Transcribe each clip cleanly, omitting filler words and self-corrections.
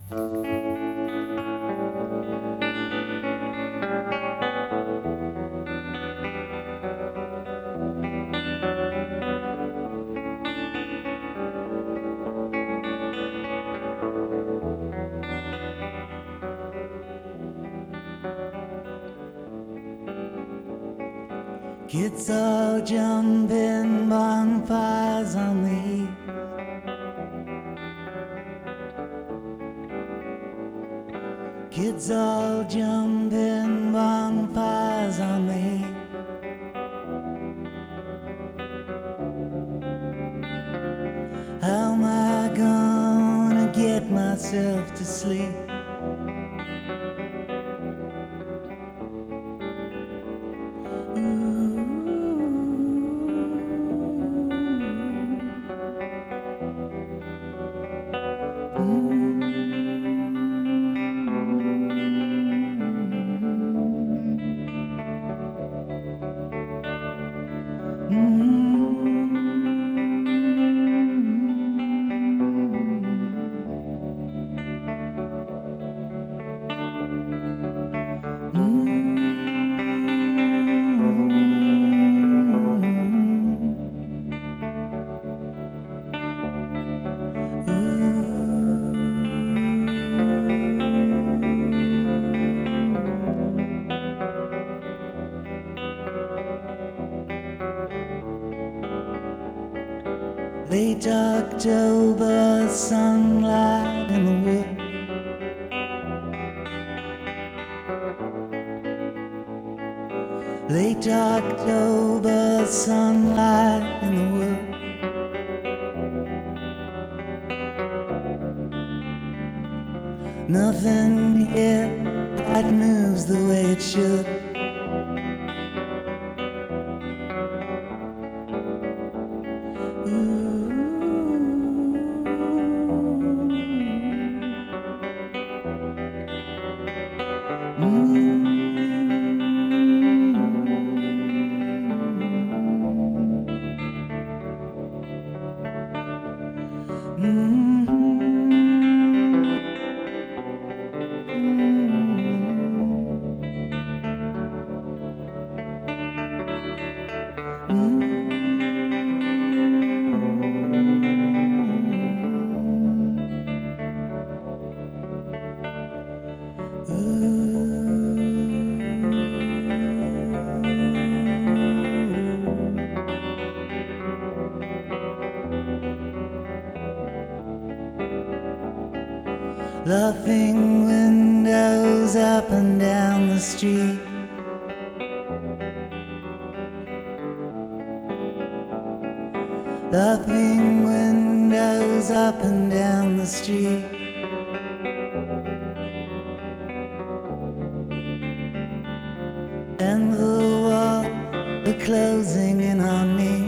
Kids all jumping, bonfires on the heat. Kids all jumping, bonfires on the heat. How am I gonna get myself to sleep? Late October sunlight in the wood. Late October sunlight in the wood. Nothing here that moves the way it should. Laughing windows up and down the street. Laughing windows up and down the street. And the walls are closing in on me.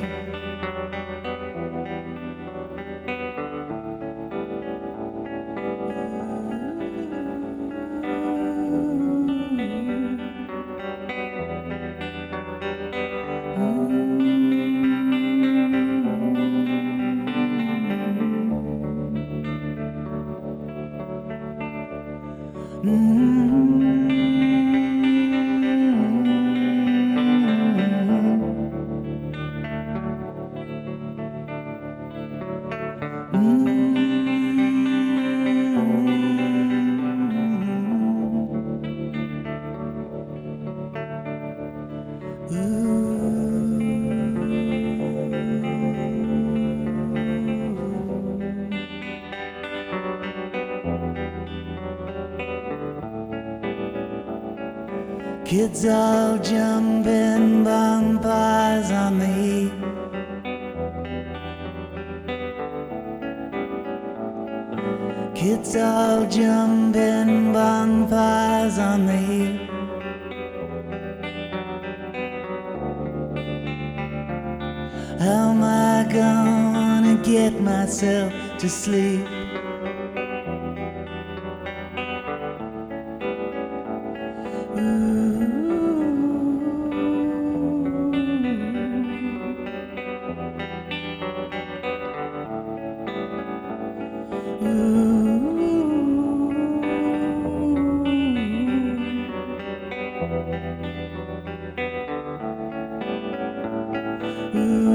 Kids all jumping, bonfires on the heat. Kids all jumping, bonfires on the heat. How am I gonna get myself to sleep? Ooh.